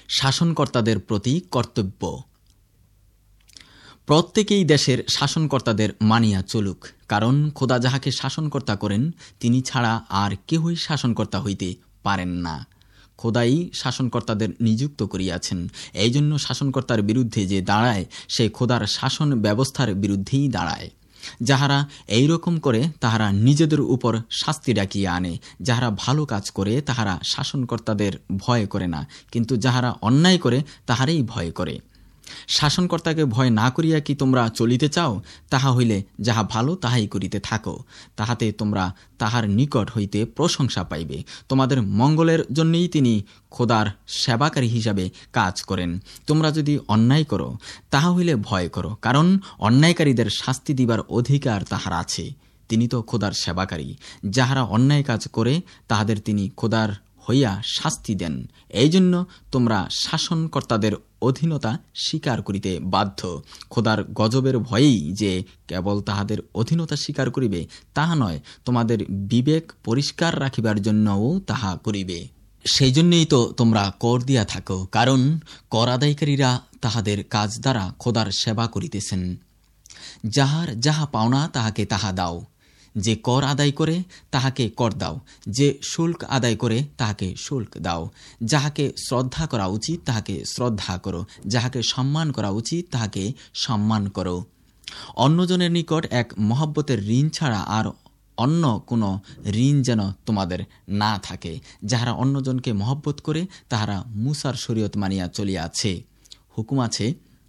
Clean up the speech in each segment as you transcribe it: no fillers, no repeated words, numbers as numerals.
শাসনকর্তাদের প্রতি কর্তব্য। প্রত্যেকেই দেশের শাসনকর্তাদের মানিয়া চলুক, কারণ খোদা যাহাকে শাসনকর্তা করেন তিনি ছাড়া আর কেহই শাসনকর্তা হইতে পারেন না। খোদাই শাসনকর্তাদের নিযুক্ত করিয়াছেন। এই জন্য শাসনকর্তার বিরুদ্ধে যে দাঁড়ায় সে খোদার শাসন ব্যবস্থার বিরুদ্ধেই দাঁড়ায়। যাহারা এইরকম করে তাহারা নিজেদের উপর শাস্তি ডাকিয়া আনে। যাহারা ভালো কাজ করে তাহারা শাসনকর্তাদের ভয় করে না, কিন্তু যাহারা অন্যায় করে তাহারাই ভয় করে। শাসনকর্তাকে ভয় না করিয়া কি তোমরা চলিতে চাও? তাহা হইলে যাহা ভালো তাহাই করিতে থাকো, তাহাতে তোমরা তাহার নিকট হইতে প্রশংসা পাইবে। তোমাদের মঙ্গলের জন্যই তিনি খোদার সেবাকারী হিসাবে কাজ করেন। তোমরা যদি অন্যায় করো তাহা হইলে ভয় করো, কারণ অন্যায়কারীদের শাস্তি দিবার অধিকার তাহার আছে। তিনি তো খোদার সেবাকারী। যাহারা অন্যায় কাজ করে তাহাদের তিনি খোদার হইয়া শাস্তি দেন। এই জন্য তোমরা শাসনকর্তাদের অধীনতা স্বীকার করিতে বাধ্য। খোদার গজবের ভয়েই যে কেবল তাহাদের অধীনতা স্বীকার করিবে তাহা নয়, তোমাদের বিবেক পরিষ্কার রাখিবার জন্যও তাহা করিবে। সেই জন্যই তো তোমরা কর দিয়া থাকো, কারণ কর আদায়কারীরা তাহাদের কাজ দ্বারা খোদার সেবা করিতেছেন। যাহার যাহা পাওনা তাহাকে তাহা দাও। যে কর আদায় করে তাহাকে কর দাও, যে শুল্ক আদায় করে তাহাকে শুল্ক দাও। যাহাকে শ্রদ্ধা করা উচিত তাহাকে শ্রদ্ধা করো, যাহাকে সম্মান করা উচিত তাহাকে সম্মান করো। অন্যজনের নিকট এক মহব্বতের ঋণ ছাড়া আর অন্য কোনো ঋণ যেন তোমাদের না থাকে। যাহারা অন্যজনকে মহব্বত করে তাহারা মুসার শরীয়ত মানিয়া চলিয়াছে। হুকুম আছে,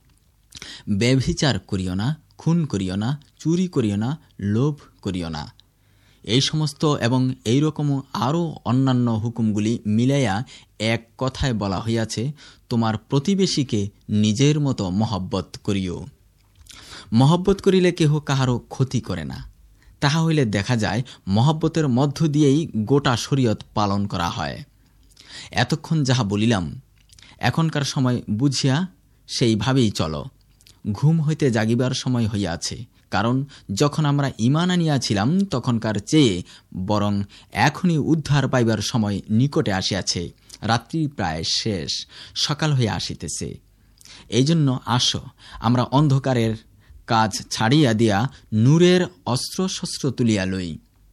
ব্যভিচার করিও না, খুন করিও না, চুরি করিও না, লোভ করিও না। এই সমস্ত এবং এইরকম আরও অন্যান্য হুকুমগুলি মিলাইয়া এক কথায় বলা হইয়াছে, তোমার প্রতিবেশীকে নিজের মতো মহব্বত করিও। মহব্বত করিলে কেহ কাহারও ক্ষতি করে না। তাহা হইলে দেখা যায় মহব্বতের মধ্য দিয়েই গোটা শরীয়ত পালন করা হয়। এতক্ষণ যাহা বলিলাম এখনকার সময় বুঝিয়া সেইভাবেই চলো। ঘুম হইতে জাগিবার সময় হইয়াছে, কারণ যখন আমরা ঈমান আনিয়াছিলাম তখনকার চেয়ে বরং এখনই উদ্ধার পাইবার সময় নিকটে আসিয়াছে। রাত্রি প্রায় শেষ, সকাল হইয়া আসিতেছে। এই জন্য আসো, আমরা অন্ধকারের কাজ ছাড়িয়া দিয়া নূরের অস্ত্র শস্ত্র তুলিয়া লই।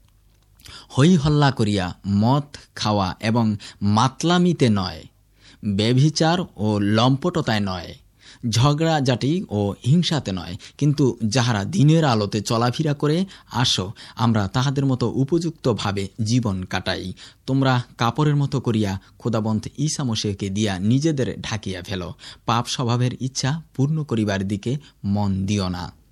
হই হল্লা করিয়া মদ খাওয়া এবং মাতলামিতে নয়, ব্যভিচার ও লম্পটতায় নয়, ঝগড়াঝাটি ও হিংসাতে নয়, কিন্তু যাহারা দিনের আলোতে চলাফেরা করে, আসো আমরা তাহাদের মতো উপযুক্তভাবে জীবন কাটাই। তোমরা কাপড়ের মতো করিয়া খোদাবন্ত ঈসা মসীহকে দিয়া নিজেদের ঢাকিয়া ফেলো। পাপ স্বভাবের ইচ্ছা পূর্ণ করিবার দিকে মন দিও না।